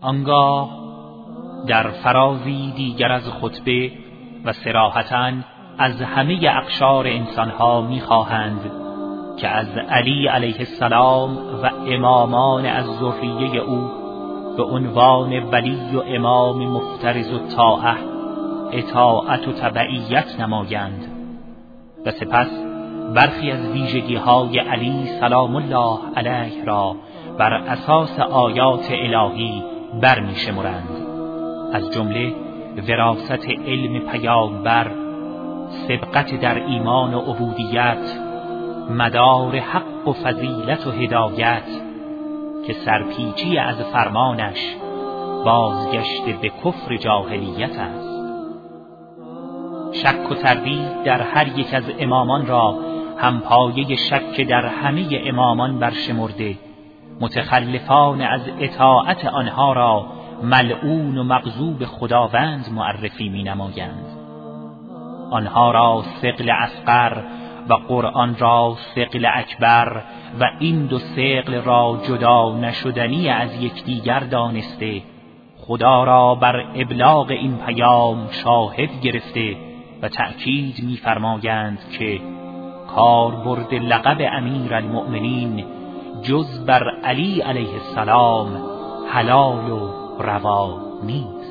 آنگاه در فرازی دیگر از خطبه و صراحتاً از همه اقشار انسانها می‌خواهند که از علی علیه السلام و امامان از ذریه او به عنوان ولی و امام مفترض الطاعه اطاعت و تبعیت نمایند و سپس برخی از ویژگی‌های علی سلام الله علیه را بر اساس آیات الهی برمی‌شمرند، از جمله وراثت علم پیامبر، سبقت در ایمان و عبودیت، مدار حق و فضیلت و هدایت که سرپیچی از فرمانش بازگشت به کفر جاهلیت است. شک و تردید در هر یک از امامان را همپایه شک در همه امامان برشمرده، متخلفان از اطاعت آنها را ملعون و مغضوب خداوند معرفی می نمایند. آنها را ثقل اصغر و قرآن را ثقل اکبر و این دو ثقل را جدا نشدنی از یکدیگر دانسته، خدا را بر ابلاغ این پیام شاهد گرفته و تأکید می‌فرمایند که کاربرد لقب امیر المؤمنین جز بر علی علیه السلام حلال و روا نیست.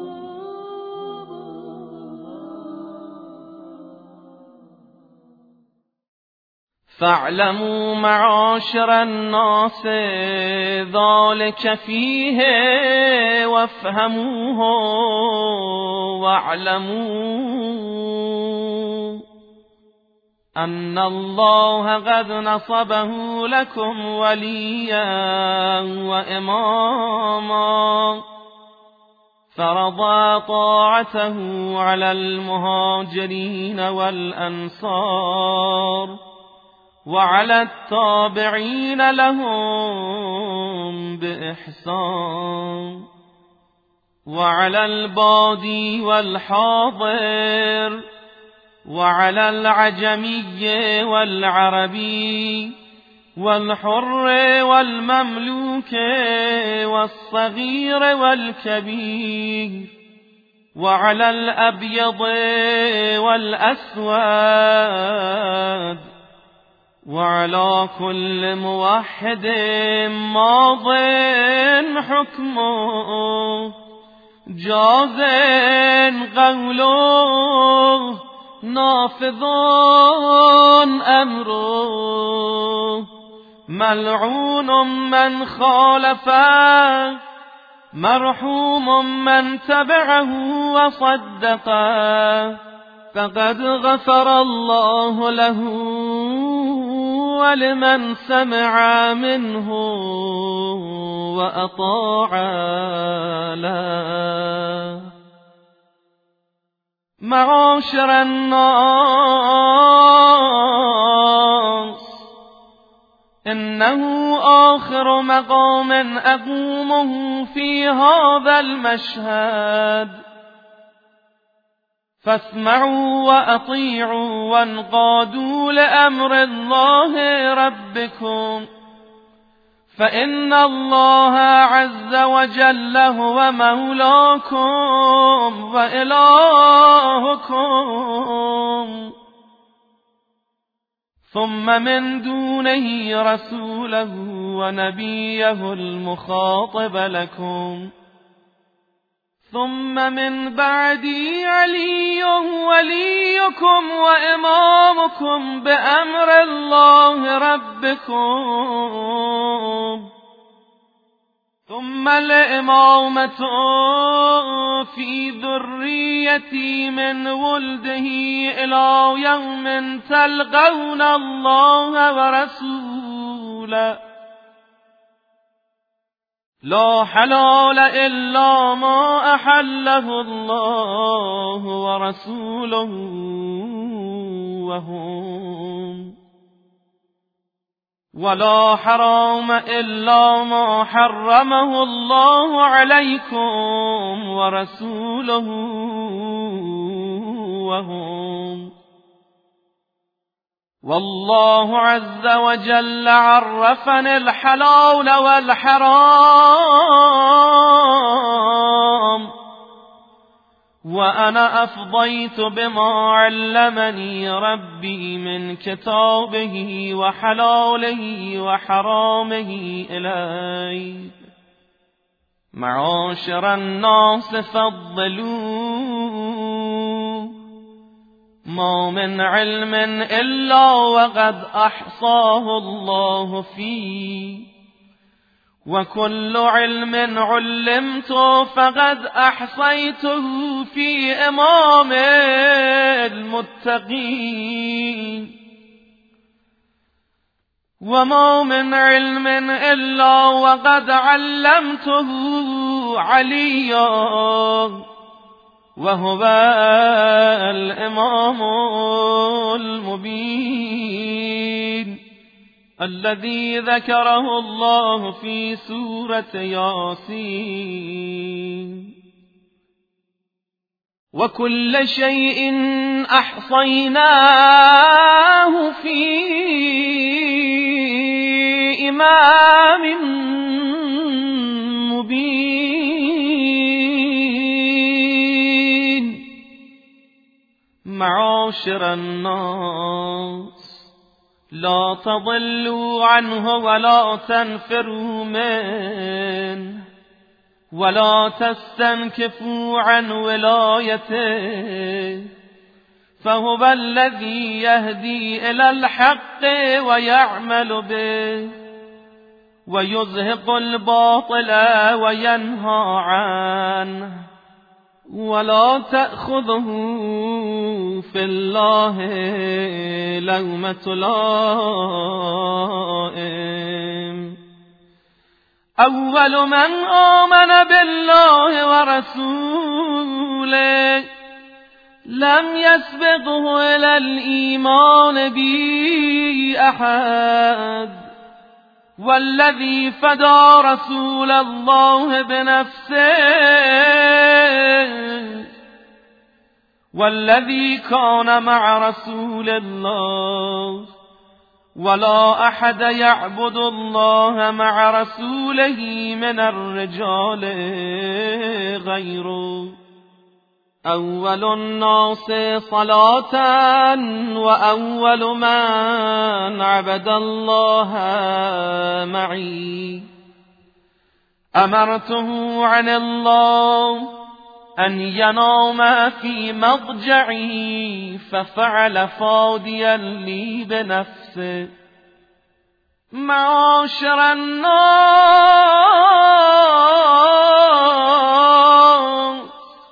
فاعلموا معاشر الناس ذلك فيه وافهموه واعلموا ان الله قد نصبه لكم وليا واماما فرض طاعته على المهاجرين والانصار وعلى التابعين لهم بإحسان وعلى البادي والحاضر وعلى العجمي والعربي والحر والمملوك والصغير والكبير وعلى الأبيض والأسود وعلى كل موحد ماض حكمه جاز قوله نافذ أمره ملعون من خالفه مرحوم من تبعه وصدقه فقد غفر الله له ولمن سمع منه وأطاع له. معاشر الناس إنه آخر مقام أقومه في هذا المشهد فاسمعوا وأطيعوا وانقادوا لأمر الله ربكم فإن الله عز وجل هو مولاكم وإلهكم ثم من دونه رسوله ونبيه المخاطب لكم ثم من بعدي علي وليكم وإمامكم بأمر الله ربكم ثم الإمامة في ذريتي من ولده إلى يوم تلقون الله ورسوله لا حلال إلا ما أحله الله ورسوله وهم ولا حرام إلا ما حرمه الله عليكم ورسوله وهم والله عز وجل عرفني الحلال والحرام، وأنا أفضيت بما علمني ربي من كتابه وحلاله وحرامه إلي. معاشر الناس فضلوا ما من علم إلا وقد أحصاه الله فيه، وكل علم علمت فقد أحصيته في إمام المتقين. وما من علم إلا وقد علمته عليا، وهو الإمام المبين الذي ذكره الله في سورة ياسين. وكل شيء أحصيناه في إمام مبين. معاشر الناس لا تضلوا عنه ولا تنفروا منه، ولا تستنكفوا عن ولايته، فهو الذي يهدي إلى الحق ويعمل به، ويزهق الباطل وينهى عنه، ولا تأخذه في الله لومة لائم. أول من آمن بالله ورسوله لم يسبقه إلى الإيمان بي أحد، والذي فدى رسول الله بنفسه، والذي كان مع رسول الله، ولا أحد يعبد الله مع رسوله من الرجال غيره. أول الناس صلاة وأول من عبد الله معي. أمرته عن الله أن ينام في مضجعي ففعل فاديا لي بنفسه. معاشر الناس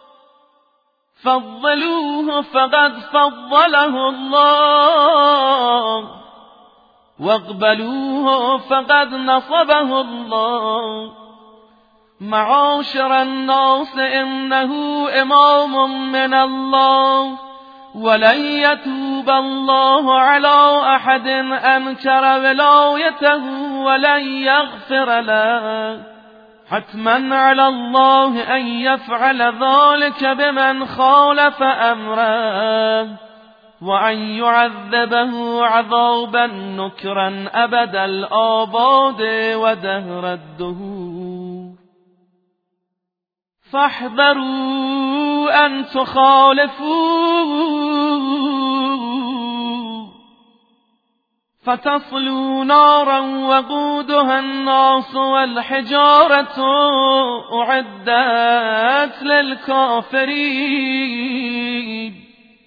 فضلوه فقد فضله الله، واقبلوه فقد نصبه الله. معاشر الناس إنه إمام من الله، ولن يتوب الله على أحد أنكر ولايته ولن يغفر له. حتما على الله أن يفعل ذلك بمن خالف أمره، وأن يعذبه عذابا نكرا أبد الآباد ودهر الدهور. فاحذروا أن تخالفوا فتصلوا نارا وقودها الناس والحجارة أعدت للكافرين.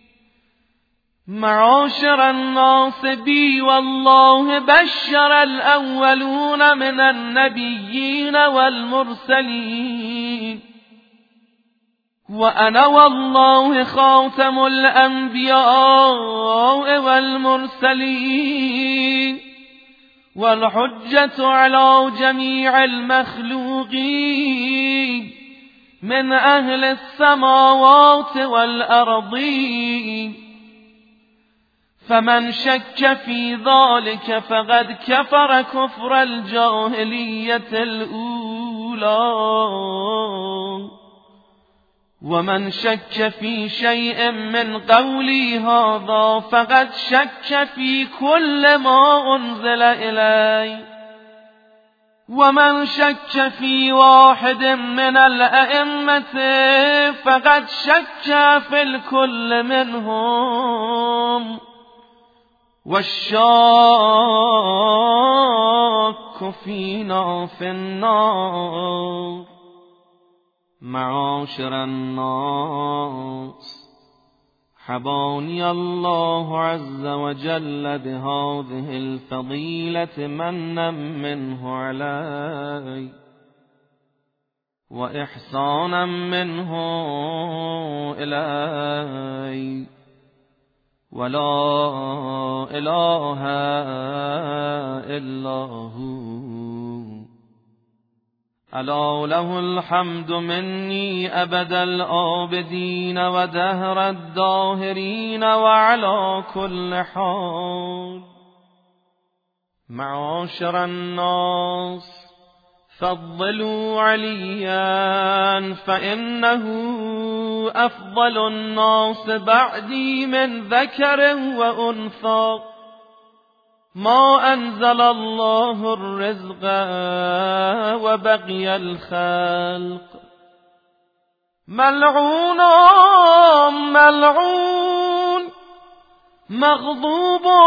معاشر الناس بي والله بشر الأولون من النبيين والمرسلين، وأنا والله خاتم الأنبياء والمرسلين، والحجة على جميع المخلوقين من أهل السماوات والأرضين. فمن شك في ذلك فقد كفر كفر الجاهلية الأولى، ومن شك في شيء من قولي هذا فقد شك في كل ما أنزل إلي، ومن شك في واحد من الأئمة فقد شك في الكل منهم، والشاك فينا في النار. معاشر الناس، حباني الله عز وجل بهذه الفضيلة منا منه علي وإحسانا منه إلي، ولا إله إلا هو. ألا له الحمد مني أبد الآبدين ودهر الداهرين وعلى كل حال. معاشر الناس، فضلوا عليا فإنه أفضل الناس بعدي من ذكر وأنثى، ما أنزل الله الرزق وبقي الخلق. ملعون ملعون، مغضوب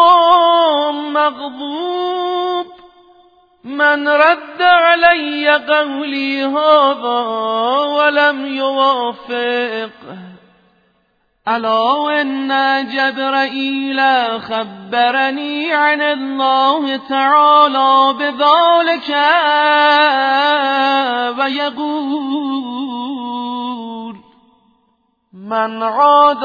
مغضوب، من رد علي قولي هذا ولم يوافقه. ألا إن جبرائيل خبرني عن الله تعالى بذلك ويقول: من عاد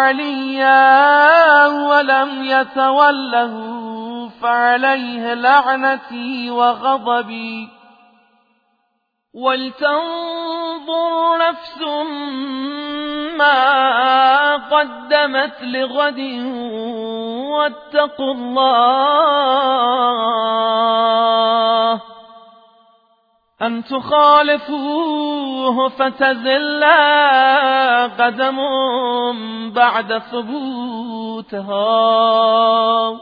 عليا ولم يتوله فعليه لعنتي وغضبي، ولتنظر نفس ما قدمت لغد واتقوا الله أن تخالفوه فتزل قدم بعد ثبوتها.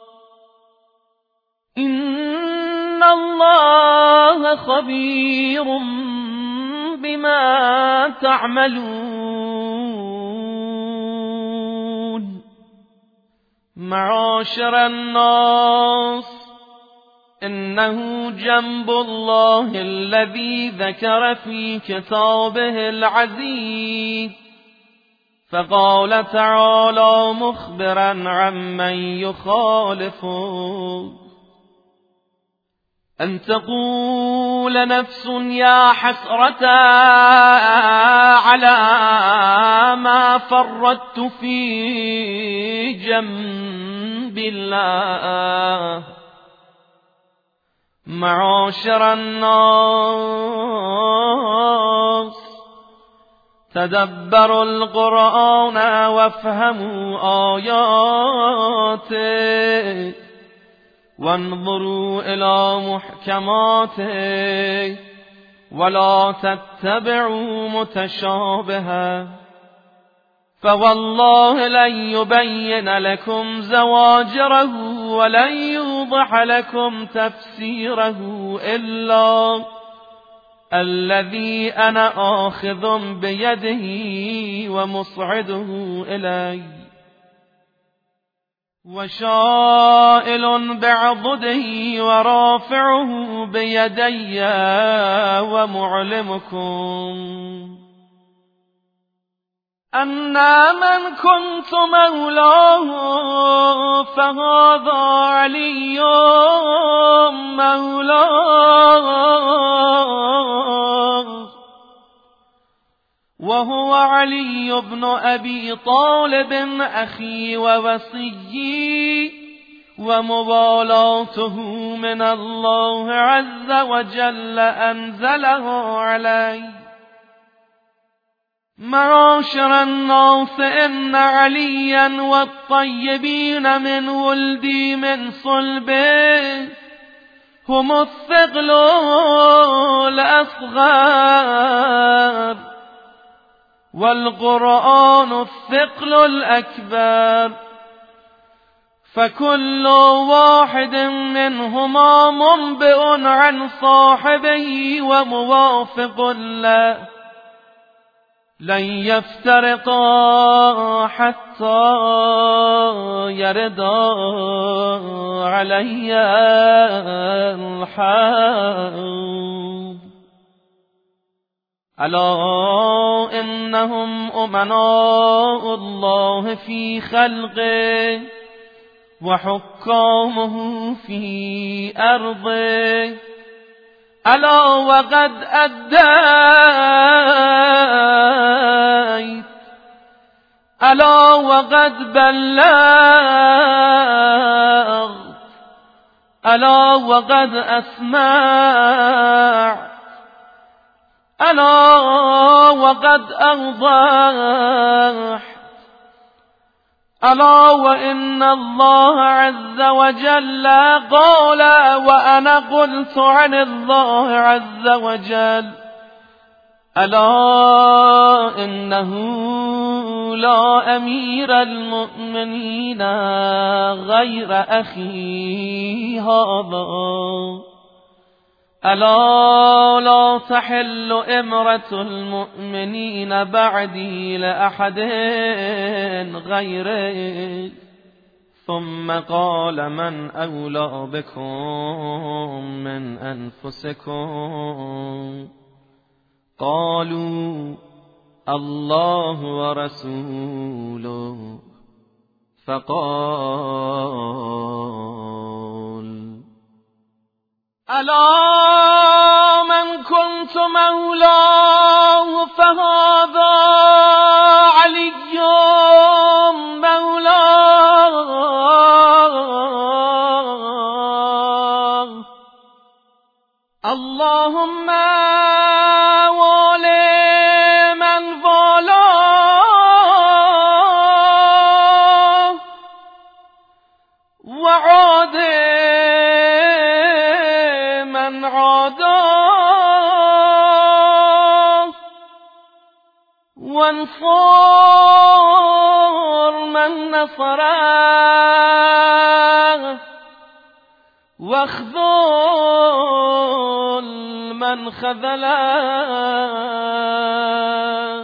إن الله خبير بما تعملون. معاشر الناس، إنه جنب الله الذي ذكر في كتابه العزيز، فقال تعالى مخبرا عمن يخالفه: أن تقول نفس يا حسرة على ما فرطت في جنب الله. معاشر الناس، تدبروا القرآن وافهموا آياته وانظروا إلى محكماته ولا تتبعوا متشابها، فوالله لن يبين لكم زواجره ولن يوضح لكم تفسيره إلا الذي أنا آخذ بيده ومصعده إلي، وشائل بعضده ورافعه بيدي ومعلمكم أن من كنت مولاه فهذا علي مولاه، وهو علي بن أبي طالب أخي ووصيي، وموالاته من الله عز وجل أنزله علي. معاشر الناس، إن عليا والطيبين من ولدي من صلبه هم الثقل الأصغر، والقرآن الثقل الأكبر، فكل واحد منهما منبئ عن صاحبه وموافق له، لن يفترقا حتى يردا علي الحوض. ألا إنهم أمناء الله في خلقه وحكامه في أرضه، ألا وقد أديت، ألا وقد بلغت، ألا وقد أسمعت، ألا وقد أوضحت، ألا وإن الله عز وجل قال وأنا قلت عن الله عز وجل، ألا إنه لا أمير المؤمنين غير أخي هذا، ألا لا تحل إمرة المؤمنين بعدي لأحد غيره. ثم قال من أولى بكم من أنفسكم؟ قالوا الله ورسوله. فقال ألا من كنت مولاه فهذا علي مولاه، اللهم والي من والاه وعادي من عاداه، وانصر من نصره، واخذل من خذله.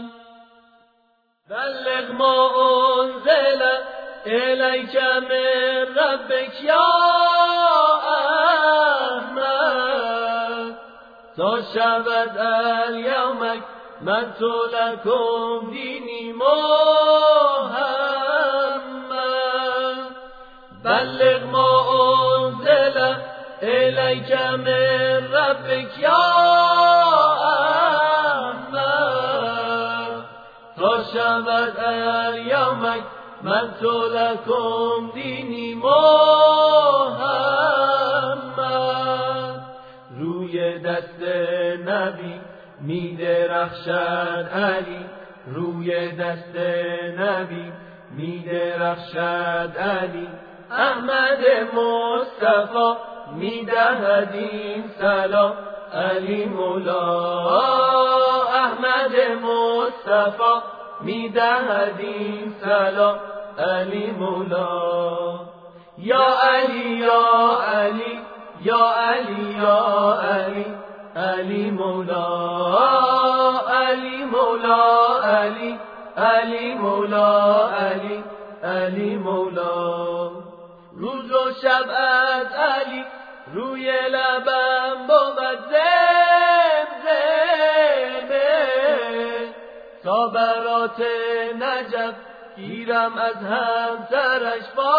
بلغ ما أنزل إليك من ربك يا أحمد، تا شود اليوم أكملت لكم ديني محمد. بلغ ما أنزل إليك من ربك يا أحمد، تا شود اليوم أكملت لكم ديني محمد. روی دست نبی می درخشد علی، روی دست نبی می درخشد علی، احمد مصطفی می دهد این سلام علی مولا. احمد مصطفی می دهد این سلام علی مولا. یا علی یا علی یا علی یا علی، علی مولا، علی مولا، علی علی مولا، علی علی مولا. روز و شب از علی روی لبم بود زمزمه، تا برات نجف گیرم از همسرش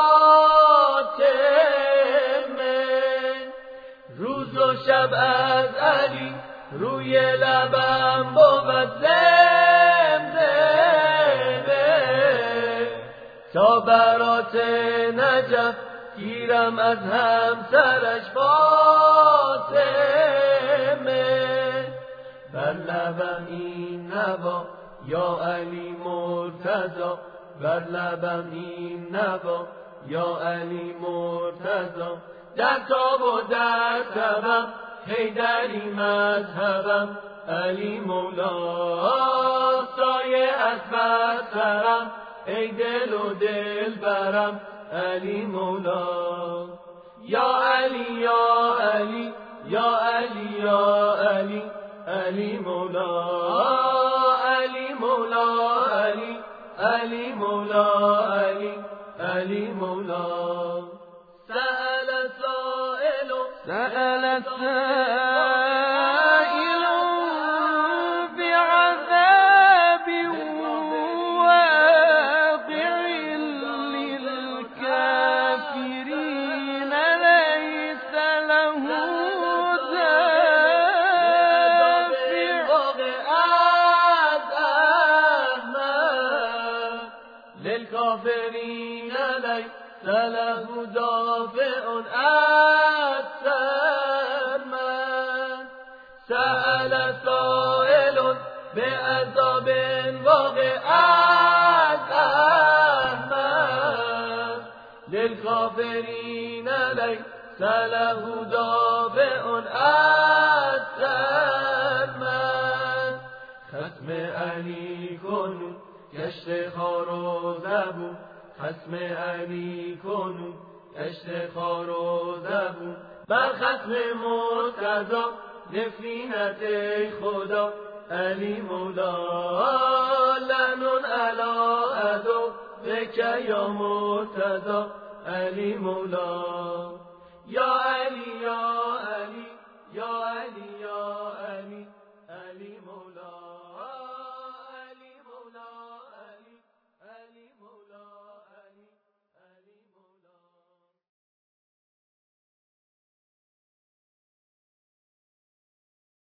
فاطمه. روز و شب از علی روی لبم بود زمزمه، تا برات نجف گیرم از همسرش فاطمه. بر لبم این نوا یا علی مرتضی، بر لبم این نوا یا علی مرتضی، در تاب و در تبم حیدری مذهبم علی مولا سایه از برترم ای دل و دل برم علی مولا یا علی یا علی یا علی یا علی علی مولا علی مولا علی علی مولا علی علی مولا سأل سائل سأل سائل بعذاب واقع للكافرين ليس له للكافرين ليس له دافع أكثر من سأل سائل بعذاب واقع أحمد للكافرين ليس له دافع أكثر من ختم علی کنون گشت خار و زبون ختم علی کنون گشت خار و زبون بر ختم مرتضی نفرینت ای خدا علی مولا لعنون علی عدو بک یا مرتضی علی مولا یا علی یا